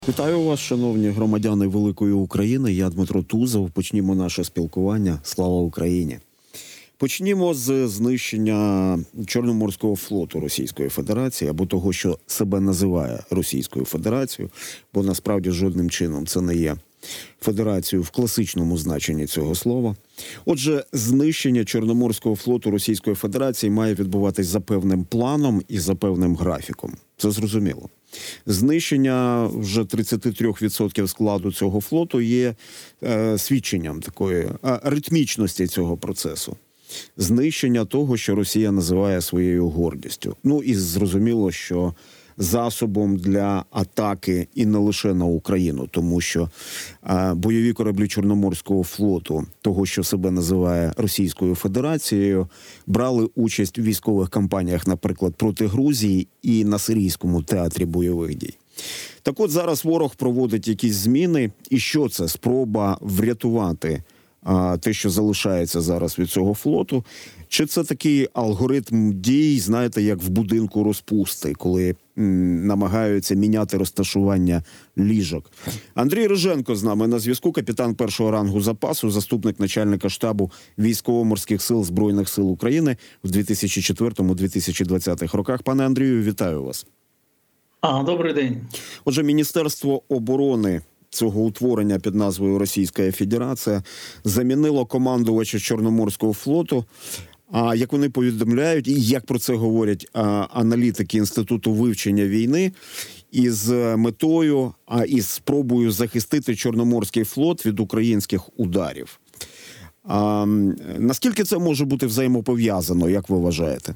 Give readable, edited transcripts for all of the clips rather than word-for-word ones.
Вітаю вас, шановні громадяни великої України. Я Дмитро Тузов. Почнімо наше спілкування. Слава Україні! Почнімо з знищення Чорноморського флоту Російської Федерації, або того, що себе називає Російською Федерацією, бо насправді жодним чином це не є федерацією в класичному значенні цього слова. Отже, знищення Чорноморського флоту Російської Федерації має відбуватись за певним планом і за певним графіком. Це зрозуміло. Знищення вже 33% складу цього флоту є свідченням такої ритмічності цього процесу. Знищення того, що Росія називає своєю гордістю. Ну і зрозуміло, що засобом для атаки і не лише на Україну, тому що бойові кораблі Чорноморського флоту, того, що себе називає Російською Федерацією, брали участь у військових кампаніях, наприклад, проти Грузії і на Сирійському театрі бойових дій. Так от зараз ворог проводить якісь зміни, і що це? Спроба врятувати те, що залишається зараз від цього флоту? Чи це такий алгоритм дій, знаєте, як в будинку розпусти, коли намагаються міняти розташування ліжок? Андрій Риженко з нами на зв'язку, капітан першого рангу запасу, заступник начальника штабу Військово-морських сил Збройних сил України в 2004-2020 роках. Пане Андрію, вітаю вас. Добрий день. Отже, Міністерство оборони цього утворення під назвою Російська Федерація замінило командувача Чорноморського флоту. А як вони повідомляють, і як про це говорять аналітики Інституту вивчення війни, із метою, із спробою захистити Чорноморський флот від українських ударів. Наскільки це може бути взаємопов'язано, як ви вважаєте?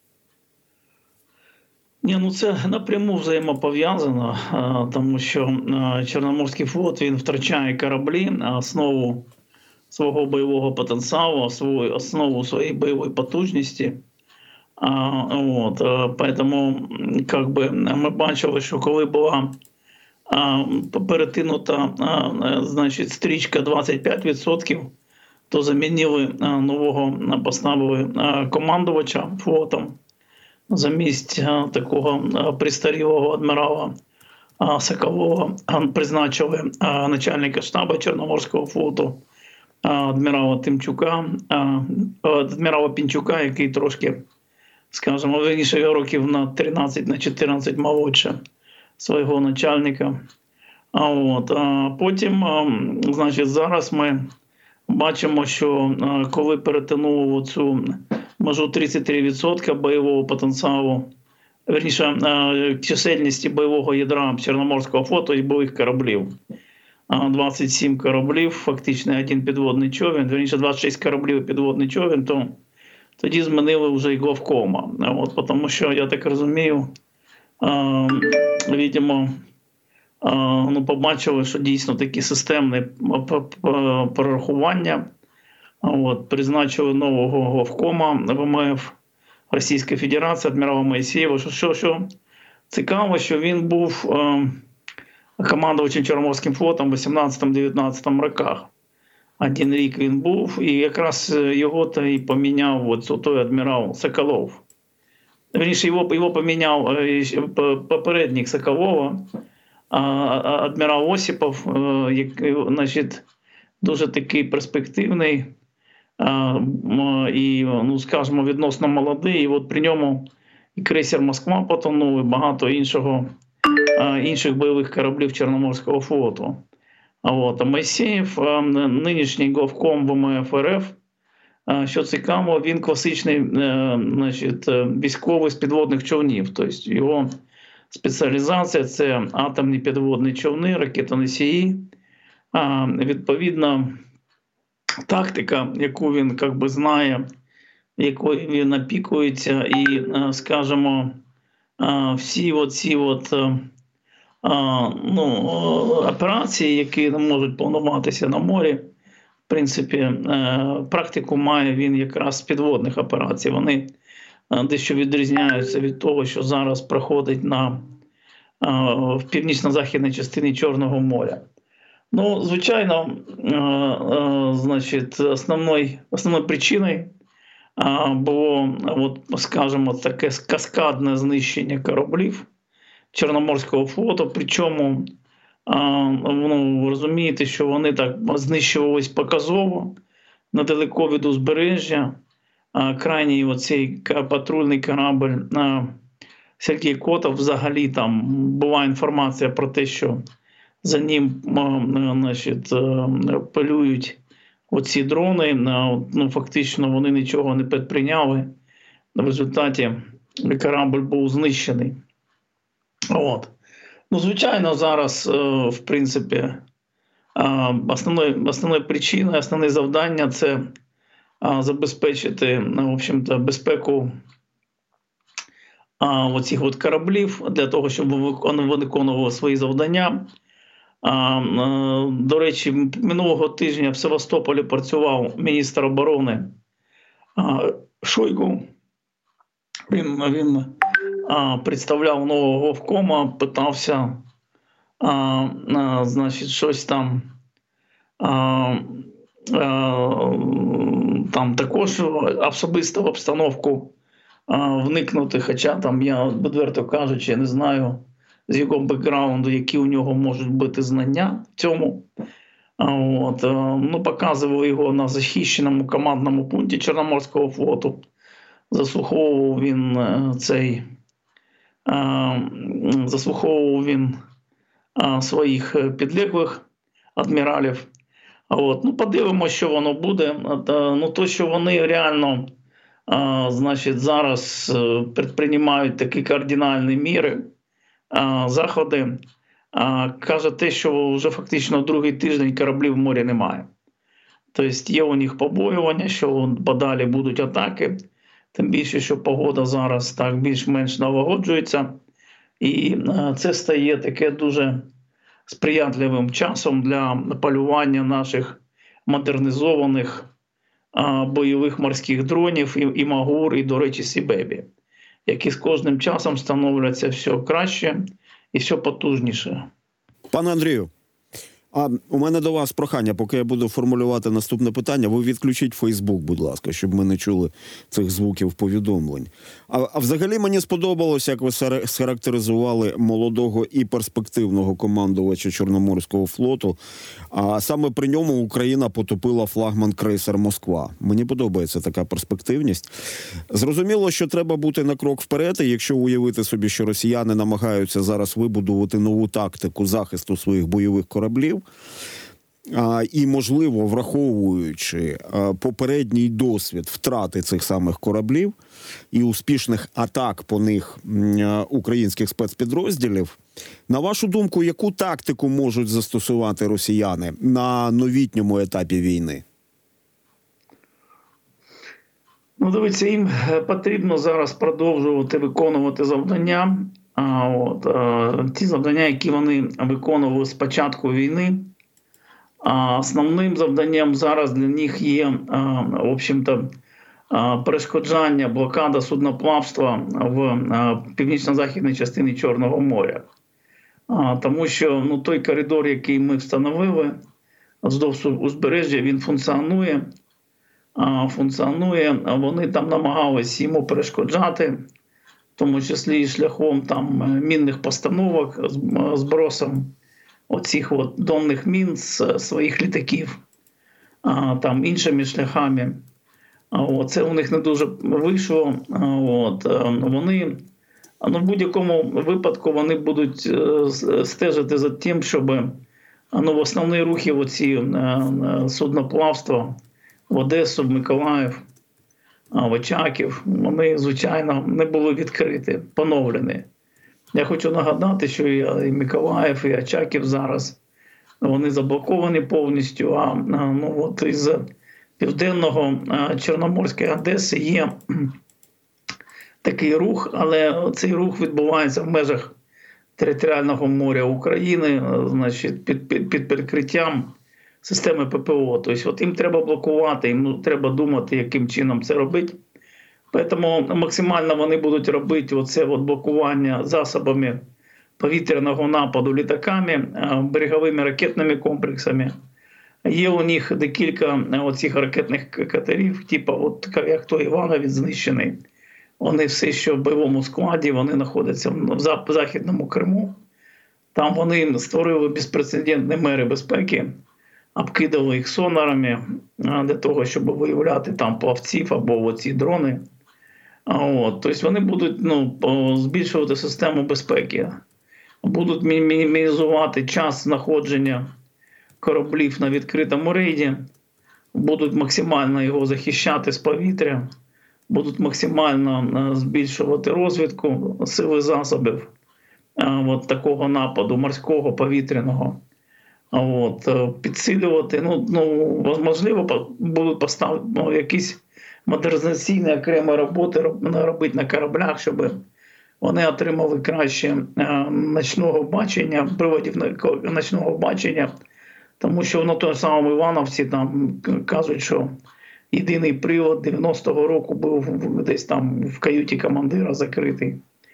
Це напряму взаємопов'язано, тому що Чорноморський флот, він втрачає кораблі, основу свого бойового потенціалу, основу своєї бойової потужності. Поэтому ми бачили, що коли була перетинута стрічка 25%, то замінили нового, поставили командувача флотом. Замість такого престарілого адмірала Соколова призначили начальника штабу Чорноморського флоту адмірала Пінчука, який трошки, скажімо, вірніше років на 13-14 молодше свого начальника. Потім, зараз ми бачимо, що коли перетинули цю межу 33% бойового потенціалу, вірніше, чисельності бойового ядра Чорноморського флоту і бойових кораблів. 27 кораблів, фактично один підводний човен, вірніше 26 кораблів і підводний човен, то тоді змінили вже і главкома. Тому що, я так розумію, видимо, побачили, що дійсно такі системні прорахування. Призначили нового главкома ВМФ Російської Федерації, адмірала Моїсеєва. Що цікаво, що він був командувачем Чорноморським флотом в 18-19 роках. Один рік він був, і якраз його то і поміняв той адмірал Соколов. Вірніше, його поміняв попередник Соколова, адмірал Осипов, який, дуже такий перспективний і, скажімо, відносно молодий. І при ньому і крейсер «Москва» потонув, і багато інших бойових кораблів Чорноморського флоту. А Моїсеєв, нинішній главком ВМФ РФ, що цікаво, він класичний військовий з підводних човнів. Тобто його спеціалізація – це атомні підводні човни, ракетоносії. Відповідно, тактика, яку він знає, якою він опікується, і, скажімо, всі операції, які не можуть плануватися на морі, в принципі, практику має він якраз з підводних операцій. Вони дещо відрізняються від того, що зараз проходить в північно-західній частині Чорного моря. Звичайно, основною причиною було, скажімо, таке каскадне знищення кораблів Чорноморського флоту, причому Ну, розумієте, що вони так знищувались показово недалеко від узбережжя. Крайній оцей патрульний корабль Сергій Котов, взагалі там була інформація про те, що за ним, значить, полюють оці дрони. Ну, фактично вони нічого не предприйняли. В результаті корабль був знищений. От. Ну, звичайно, зараз, в принципі, основною причиною, основне завдання – це забезпечити, в общем-то, безпеку оцих от кораблів для того, щоб вони виконували свої завдання. До речі, минулого тижня в Севастополі працював міністр оборони Шойгу. Він представляв нового Головкома, питався, значить, щось там, там також особисто в обстановку вникнути, хоча там, я відверто кажучи, я не знаю з його бекграунду, які у нього можуть бути знання в цьому. От, ну, показував його на захищеному командному пункті Чорноморського флоту. Заслуховував він своїх підлеглих адміралів. От, ну, подивимося, що воно буде. Ну, то, що вони реально, значить, зараз предприймають такі кардинальні міри, заходи, каже те, що вже фактично другий тиждень кораблів в морі немає. Тобто є у них побоювання, що подалі будуть атаки, тим більше, що погода зараз так більш-менш налагоджується. І це стає таке дуже сприятливим часом для полювання наших модернізованих бойових морських дронів і Магур, і, до речі, Сібебі, які з кожним часом становляться все краще і все потужніше. Пане Андрію, у мене до вас прохання, поки я буду формулювати наступне питання, ви відключіть Фейсбук, будь ласка, щоб ми не чули цих звуків повідомлень. А взагалі мені сподобалося, як ви схарактеризували молодого і перспективного командувача Чорноморського флоту. А саме при ньому Україна потопила флагман крейсер «Москва». Мені подобається така перспективність. Зрозуміло, що треба бути на крок вперед, і якщо уявити собі, що росіяни намагаються зараз вибудувати нову тактику захисту своїх бойових кораблів, і, можливо, враховуючи попередній досвід втрати цих самих кораблів і успішних атак по них українських спецпідрозділів, на вашу думку, яку тактику можуть застосувати росіяни на новітньому етапі війни? Ну, дивіться, їм потрібно зараз продовжувати виконувати завдання. Ті завдання, які вони виконували з початку війни. Основним завданням зараз для них є, в общем-то, перешкоджання, блокада судноплавства в північно-західній частині Чорного моря. Тому що, ну, той коридор, який ми встановили вздовж узбережжя, він функціонує. Вони там намагалися йому перешкоджати, в тому числі і шляхом там мінних постановок збросом оцих от донних мін з своїх літаків, там іншими шляхами. Це у них не дуже вийшло. Вони, в будь-якому випадку вони будуть стежити за тим, щоб в основні рухи оці судноплавства в Одесу, в Миколаїв, в Очаків, вони, звичайно, не були відкриті, поновлені. Я хочу нагадати, що і Миколаїв, і Очаків зараз вони заблоковані повністю, із південного Чорноморської Одеси є такий рух, але цей рух відбувається в межах територіального моря України, значить, під прикриттям системи ППО. Тобто їм треба блокувати, їм треба думати, яким чином це робити. Тому максимально вони будуть робити оце блокування засобами повітряного нападу літаками, береговими ракетними комплексами. Є у них декілька оцих ракетних катерів, як той Івановець знищений. Вони все ще в бойовому складі, вони знаходяться в Західному Криму. Там вони створили безпрецедентні мери безпеки, обкидали їх сонарами для того, щоб виявляти там плавців або оці дрони. Тобто вони будуть збільшувати систему безпеки, будуть мінімізувати час знаходження кораблів на відкритому рейді, будуть максимально його захищати з повітря, будуть максимально збільшувати розвідку сили засобів такого нападу морського, повітряного. Підсилювати, можливо, будуть поставити якісь модернізаційні окремі роботи робити на кораблях, щоб вони отримали краще ночного бачення, приладів ночного бачення, тому що на тому самому Івановці там кажуть, що єдиний прилад 90-го року був десь там в каюті командира закритий.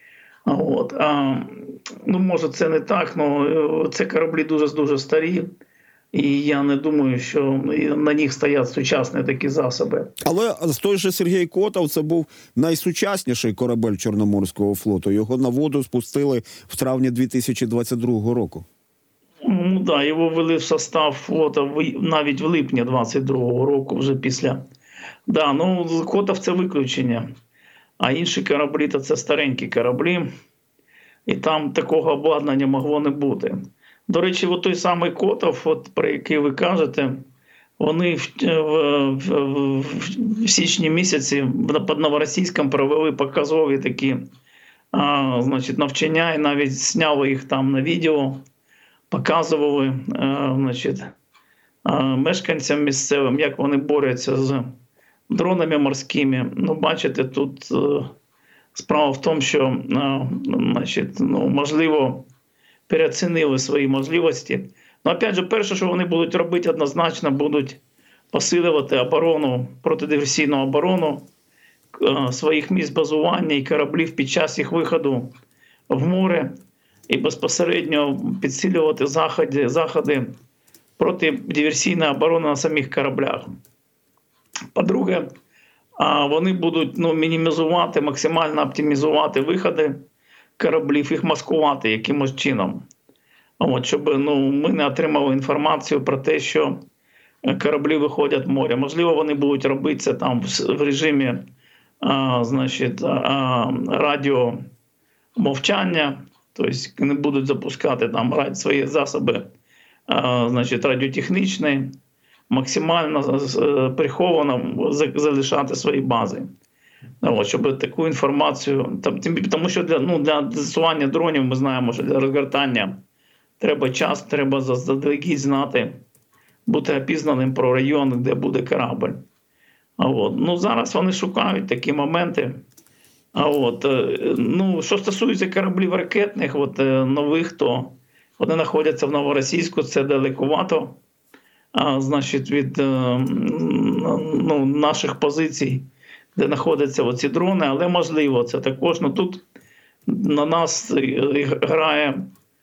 Може це не так, але це кораблі дуже старі. І я не думаю, що на них стоять сучасні такі засоби. Але той же Сергій Котов – це був найсучасніший корабель Чорноморського флоту. Його на воду спустили в травні 2022 року. Його ввели в состав флота навіть в липні 2022 року, вже після. Котов – це виключення. А інші кораблі – то це старенькі кораблі. І там такого обладнання могло не бути. До речі, той самий Котов, про який ви кажете, вони в січні місяці під Новоросійськом провели показові такі навчання і навіть зняли їх там на відео, показували мешканцям місцевим, як вони борються з дронами морськими. Бачите, тут справа в тому, що можливо, переоцінили свої можливості. Опять же, перше, що вони будуть робити, однозначно будуть посилювати оборону, протидиверсійну оборону своїх місць базування і кораблів під час їх виходу в море і безпосередньо підсилювати заходи протидиверсійної оборони на самих кораблях. По-друге, вони будуть мінімізувати, максимально оптимізувати виходи кораблів, їх маскувати якимось чином. Щоб ми не отримали інформацію про те, що кораблі виходять в море. Можливо, вони будуть робити це там в режимі радіомовчання, тобто не будуть запускати там свої засоби радіотехнічні, максимально приховано залишати свої бази. Щоб таку інформацію, тому що для застосування дронів ми знаємо, що для розгортання треба час, треба заздалегідь знати, бути опізнаним про район, де буде корабль. Зараз вони шукають такі моменти. Що стосується кораблів ракетних, нових, то вони знаходяться в Новоросійську, це далекувато, від наших позицій, де знаходяться оці дрони, але можливо це також. Тут на нас грає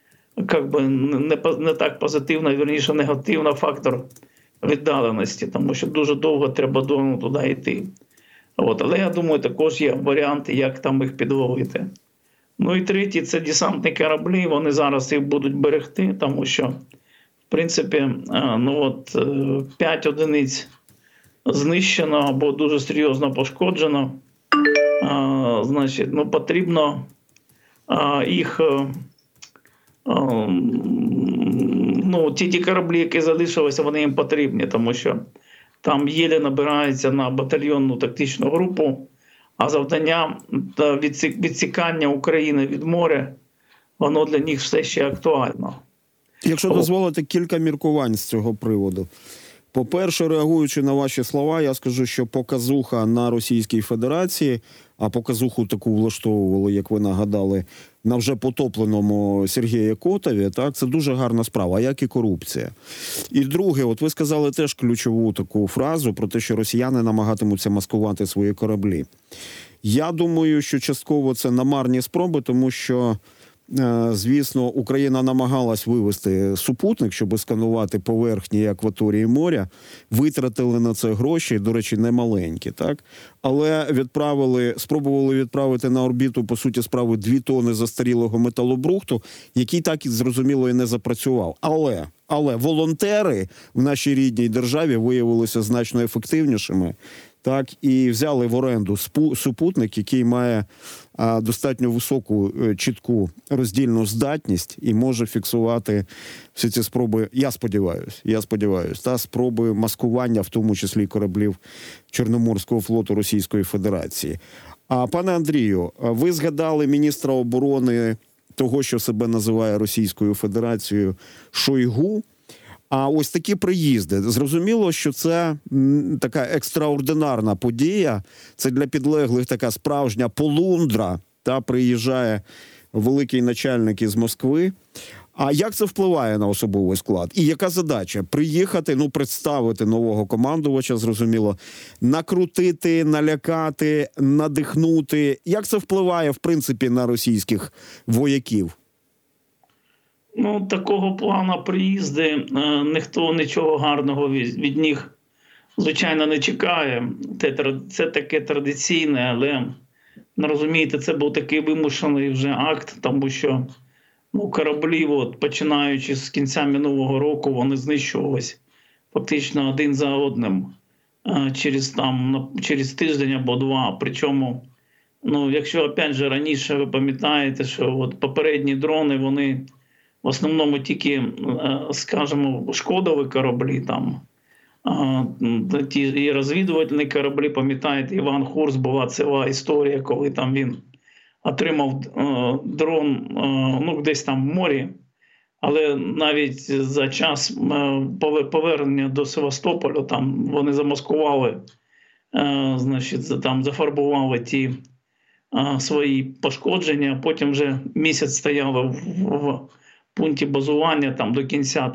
не так позитивно, вірніше негативно фактор віддаленості, тому що дуже довго треба дрону туди йти. Але я думаю, також є варіанти, як там їх підловити. І третє – це десантні кораблі, вони зараз їх будуть берегти, тому що, в принципі, 5 одиниць знищено або дуже серйозно пошкоджено, потрібно їх, ті кораблі, які залишилися, вони їм потрібні, тому що там єлі набирається на батальйонну тактичну групу, а завдання відсікання України від моря, воно для них все ще актуально. Якщо дозволите, кілька міркувань з цього приводу. По-перше, реагуючи на ваші слова, я скажу, що показуха на Російській Федерації, а показуху таку влаштовували, як ви нагадали, на вже потопленому Сергія Котові, це дуже гарна справа, як і корупція. І друге, ви сказали теж ключову таку фразу про те, що росіяни намагатимуться маскувати свої кораблі. Я думаю, що частково це намарні спроби, тому що звісно, Україна намагалась вивести супутник, щоб сканувати поверхні акваторії моря. Витратили на це гроші, до речі, немаленькі, так? Але спробували відправити на орбіту, по суті справи, 2 тони застарілого металобрухту, який так, і зрозуміло, і не запрацював. Але волонтери в нашій рідній державі виявилися значно ефективнішими, так, і взяли в оренду супутник, який має достатньо високу, чітку роздільну здатність і може фіксувати всі ці спроби, я сподіваюся, та спроби маскування, в тому числі кораблів Чорноморського флоту Російської Федерації. Пане Андрію, ви згадали міністра оборони того, що себе називає Російською Федерацією, Шойгу. А ось такі приїзди. Зрозуміло, що це така екстраординарна подія. Це для підлеглих така справжня полундра. Та приїжджає великий начальник із Москви. А як це впливає на особовий склад? І яка задача? Приїхати, представити нового командувача, зрозуміло, накрутити, налякати, надихнути. Як це впливає, в принципі, на російських вояків? Такого плану приїзди ніхто нічого гарного від них, звичайно, не чекає. Це таке традиційне, але, розумієте, це був такий вимушений вже акт, тому що кораблі, починаючи з кінця минулого року, вони знищувались фактично один за одним через тиждень або 2. Причому, якщо, опять же, раніше ви пам'ятаєте, що попередні дрони, вони в основному тільки, скажімо, шкодові кораблі, ті і розвідувальні кораблі, пам'ятаєте, Іван Хурс, була ціла історія, коли він отримав дрон десь там в морі, але навіть за час повернення до Севастополя вони замаскували, зафарбували ті свої пошкодження, потім вже місяць стояли в пункті базування, до кінця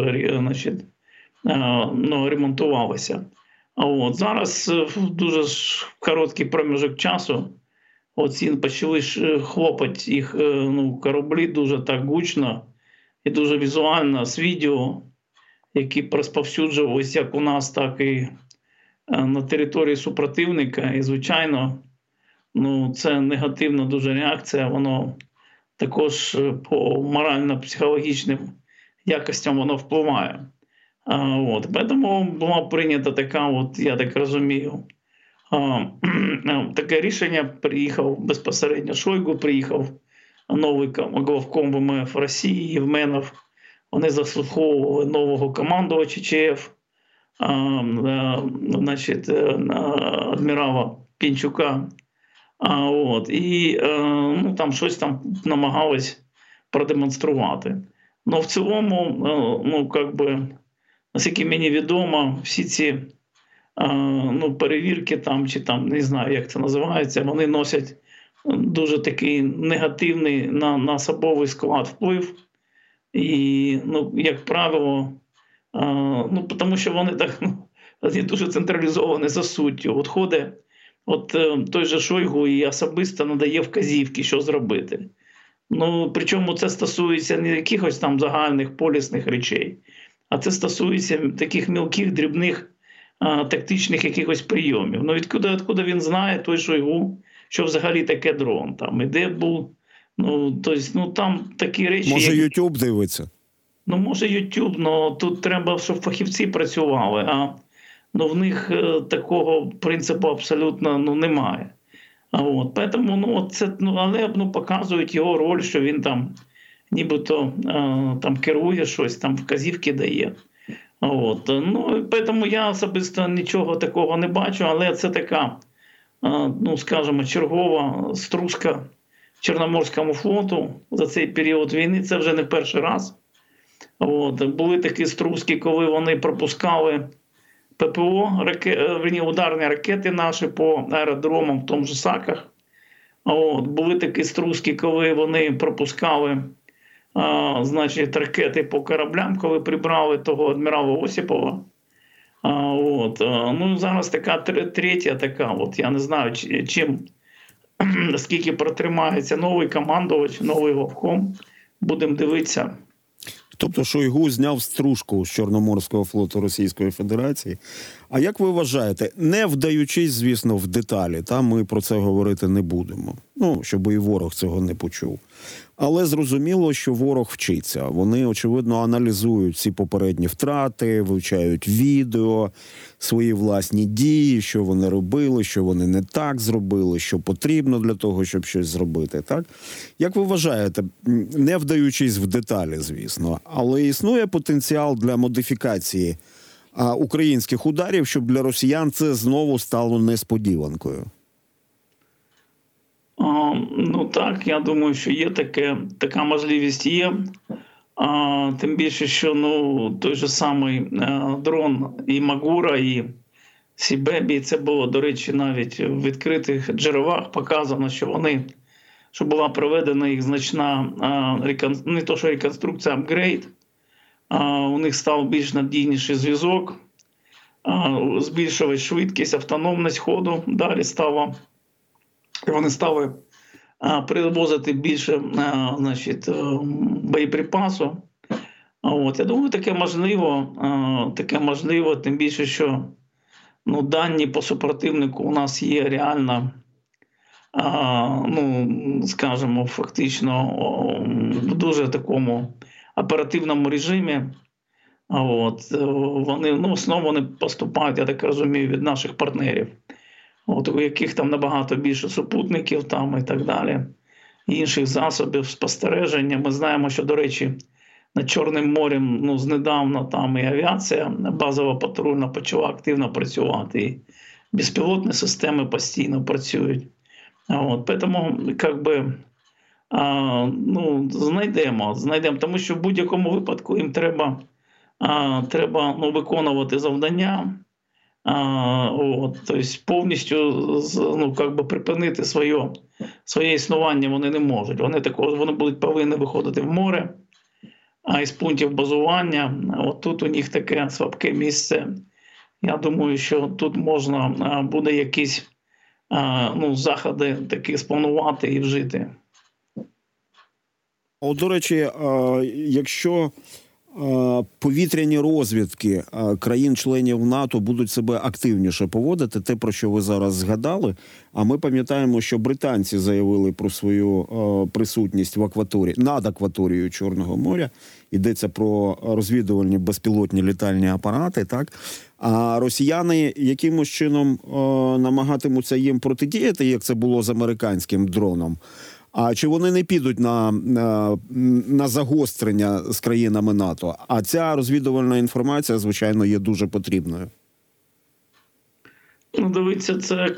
ремонтувалося. Зараз в дуже короткий проміжок часу почали хлопати їх кораблі дуже так гучно і дуже візуально з відео, які розповсюджувалися як у нас, так і на території супротивника. І, звичайно, це негативна дуже реакція, воно також по морально-психологічним якостям воно впливає. Тому була прийнята така, я так розумію, таке рішення. Приїхав безпосередньо Шойгу, приїхав новий главком ВМФ Росії Євменов. Вони заслуховували нового командувача ЧФ, адмірала Пінчука. І там щось намагались продемонструвати. В цілому, наскільки мені відомо, всі ці перевірки не знаю, як це називається, вони носять дуже такий негативний на особовий склад вплив. І, як правило, тому що вони вони дуже централізовані за суттю. Ходить той же Шойгу і особисто надає вказівки, що зробити. Причому це стосується не якихось загальних полісних речей, а це стосується таких мілких, дрібних, тактичних якихось прийомів. Відкуди він знає, той Шойгу, що взагалі таке дрон, і де був, там такі речі... Може, YouTube дивиться? Може, YouTube, але тут треба, щоб фахівці працювали, а в них такого принципу абсолютно немає. Тому це, але показують його роль, що він нібито керує щось, вказівки дає. Тому я особисто нічого такого не бачу, але це така, скажімо, чергова стружка Чорноморському флоту за цей період війни. Це вже не перший раз. Були такі стружки, коли вони пропускали ППО, ударні ракети наші по аеродромам, в тому же Саках. Були такі стружки, коли вони пропускали ракети по кораблям, коли прибрали того адмірала Осіпова. Зараз така третя така, я не знаю, чим скільки протримається новий командувач, новий главком, будемо дивитися. Тобто Шойгу зняв стружку з Чорноморського флоту Російської Федерації. А як ви вважаєте, не вдаючись, звісно, в деталі, ми про це говорити не будемо, щоб і ворог цього не почув. Але зрозуміло, що ворог вчиться. Вони, очевидно, аналізують ці попередні втрати, вивчають відео, свої власні дії, що вони робили, що вони не так зробили, що потрібно для того, щоб щось зробити. Так? Як ви вважаєте, не вдаючись в деталі, звісно, але існує потенціал для модифікації українських ударів, щоб для росіян це знову стало несподіванкою? Так, я думаю, що є така можливість є. Тим більше, що той же самий дрон і Магура, і Сібебі, це було, до речі, навіть в відкритих джерелах показано, що була проведена їх значна, не то що реконструкція, апгрейд. У них став більш надійніший зв'язок, збільшилась швидкість, автономність ходу, далі вони стали привозити більше боєприпасу. Я думаю, таке можливо, тим більше, що дані по супротивнику у нас є реально, скажімо, фактично в дуже такому оперативному режимі. Вони, в основному вони поступають, я так розумію, від наших партнерів. У яких там набагато більше супутників і так далі, інших засобів спостереження. Ми знаємо, що, до речі, над Чорним морем знедавна там і авіація базова патрульна почала активно працювати, і безпілотні системи постійно працюють. Тому, знайдемо, тому що в будь-якому випадку їм треба виконувати завдання. Тобто повністю припинити своє існування вони не можуть. Вони будуть повинні виходити в море, а із пунктів базування, тут у них таке слабке місце. Я думаю, що тут можна буде якісь заходи такі спланувати і вжити. До речі, якщо повітряні розвідки країн-членів НАТО будуть себе активніше поводити, те, про що ви зараз згадали, а ми пам'ятаємо, що британці заявили про свою присутність в акваторії, над акваторією Чорного моря, йдеться про розвідувальні безпілотні літальні апарати, так? А росіяни якимось чином намагатимуться їм протидіяти, як це було з американським дроном. А чи вони не підуть на загострення з країнами НАТО? А ця розвідувальна інформація, звичайно, є дуже потрібною. Дивіться, це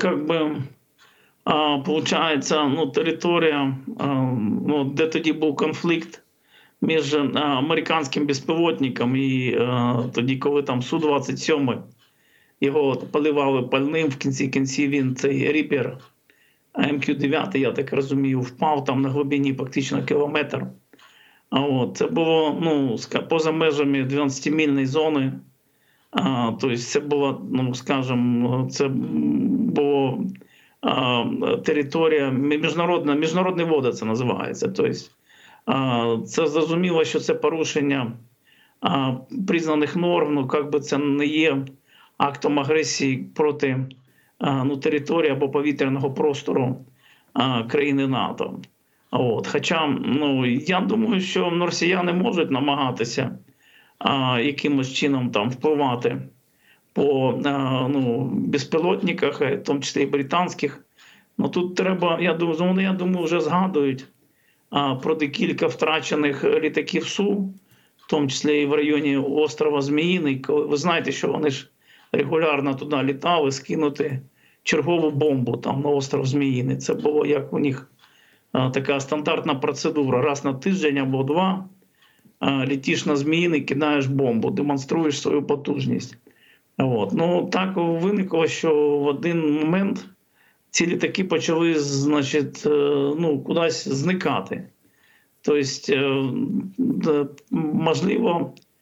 получається, територія, де тоді був конфлікт між американським безпілотником і тоді, коли там Су-27 його поливали пальним, в кінці він, цей Ріпер, МК-9, я так розумію, впав там на глибині практично кілометр. Це було поза межами 12-мільної зони. Тобто це була, це було територія, міжнародні води це називається. Тобто це зрозуміло, що це порушення признаних норм, це не є актом агресії проти території або повітряного простору країни НАТО. Хоча, я думаю, що росіяни можуть намагатися якимось чином там впливати по безпілотниках, в тому числі і британських. Тут треба, я думаю, вже згадують про декілька втрачених літаків Су, в тому числі і в районі острова Зміїний. Ви знаєте, що вони ж регулярно туди літали, скинути чергову бомбу там на остров Зміїний. Це було як у них така стандартна процедура. Раз на тиждень або два літиш на Зміїний, кидаєш бомбу, демонструєш свою потужність. Так виникло, що в один момент ці літаки почали, кудись зникати. Тобто, можливо,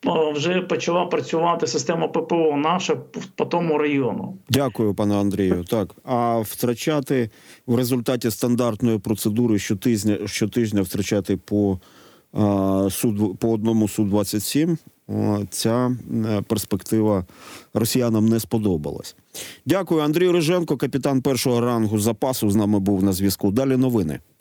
вже почала працювати система ППО наша по тому району. Дякую, пане Андрію. Так, а втрачати в результаті стандартної процедури щотижня втрачати по одному Су-27, ця перспектива росіянам не сподобалась. Дякую. Андрій Риженко, капітан першого рангу запасу, з нами був на зв'язку. Далі новини.